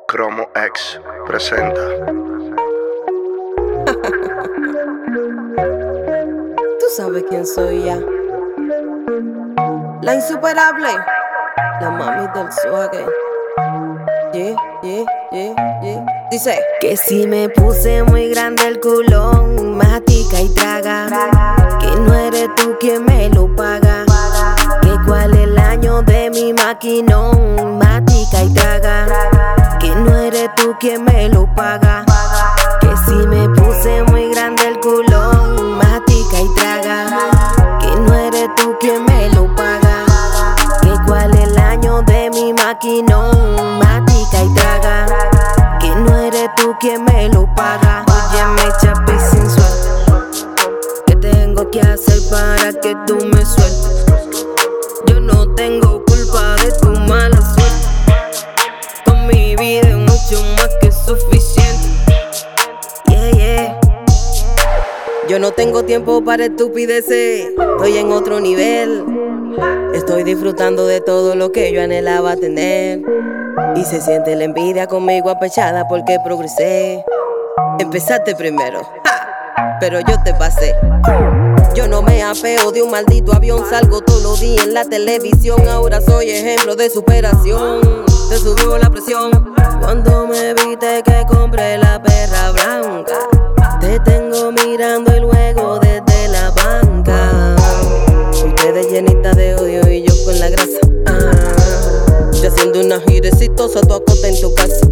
Cromo X presenta. Tú sabes quién soy ya. La insuperable, la mami del swagger. Dice que si me puse muy grande el culón, mastica y traga, que no eres tú quien me lo paga, que cuál es el año de mi maquinón, mastica y traga, que no eres tú quien me lo paga, que si me puse muy grande el culón, mastica y traga, que no eres tú quien me lo paga, que cuál es el año de mi maquinón, mastica y traga, que no eres tú quien me lo paga. Óyeme, chapi sensual, ¿qué tengo que hacer para que tú me sueltes? Yo no tengo culpa de tu mala suerte, con mi vida es mucho más que suficiente. Yo no tengo tiempo para estupideces, estoy en otro nivel. Estoy disfrutando de todo lo que yo anhelaba tener. Y se siente la envidia conmigo apechada porque progresé. Empezaste primero, pero yo te pasé. Yo no me apeo de un maldito avión, salgo todos los días en la televisión. Ahora soy ejemplo de superación. Te subió la presión cuando me viste que compré la perra blanca. Te tengo mirando y luego desde la banca. Ustedes llenitas de odio y yo con la grasa. Yo haciendo una gira exitosa, tú acostas en tu casa.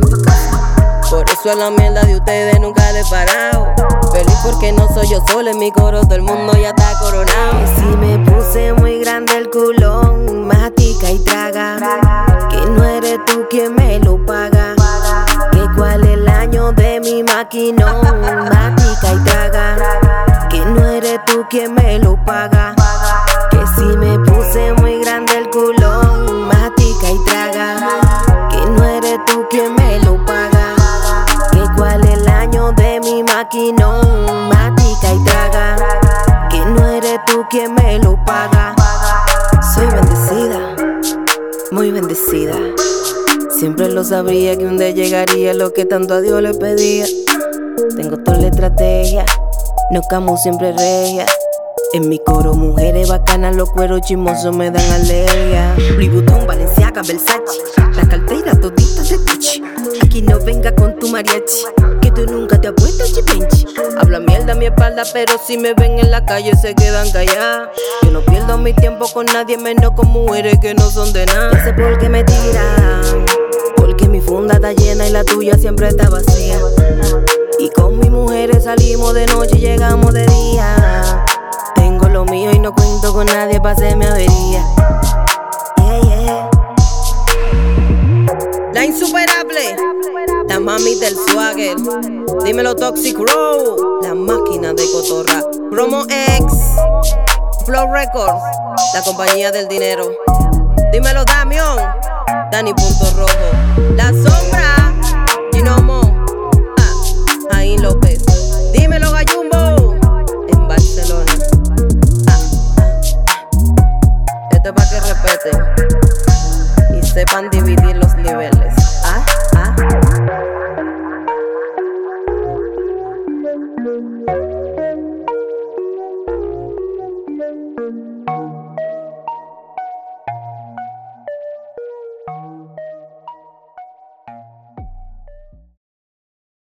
Por eso a la mierda de ustedes nunca le he parado. Feliz porque no soy yo sola en mi coro, todo el mundo ya está coronado. Que si me puse muy grande el culón, mastica y traga, que no eres tú quien me lo paga, que cuál es el año de mi maquinón, mastica y traga, que no eres tú quien me lo paga, que si me puse muy grande el culón, mastica y traga, que no eres tú quien me lo paga, que cuál es el año de mi maquinón, mastica y traga, que no eres tú quien me lo paga. Soy bendecida, muy bendecida. Siempre lo sabría que un día llegaría lo que tanto a Dios le pedía. Tengo toda la estrategia, no camo siempre regia. En mi coro mujeres bacanas, los cueros chismosos me dan alergia. Louis Vuitton, Balenciaga, Versace, la cartera todita de Gucci. Aquí no venga con tu mariachi, que tú nunca te has puesto chipenchi. Habla mierda a mi espalda, pero si me ven en la calle se quedan calladas. Yo no pierdo mi tiempo con nadie, menos con mujeres que no son de nada. No sé por qué me tiran, porque mi funda está llena y la tuya siempre está vacía. Y con mis mujeres salimos de noche y llegamos de día. Tengo lo mío y no cuento con nadie pa' hacerme avería. La insuperable, la mami del swagger. Dímelo Toxic Row, la máquina de cotorra. Cromo X, Flow Records, la compañía del dinero. Dímelo Damión, Dani Punto Rojo, la sombra.